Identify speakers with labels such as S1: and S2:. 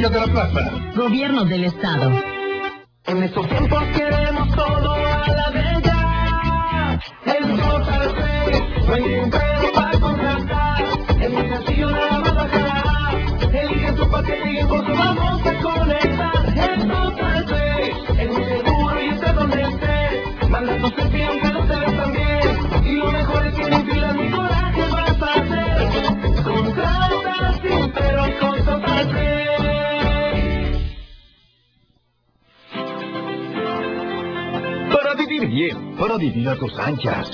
S1: Villa de la Plaza.
S2: Gobierno del Estado.
S3: En estos tiempos queremos todo a la de ya. El Total Play, no hay ningún pero para contratar. En mi sencillo nada más bajará. Elige tu paquete y en corto vamos a conectar. El Total Play, es muy seguro y esté donde estés. Manda tu selfie aunque no te ves tan bien. Y lo mejor es que ni filas ni coraje vas a hacer. Contrata sin pero con Total Play.
S1: Para vivir bien, para vivir a tus anchas.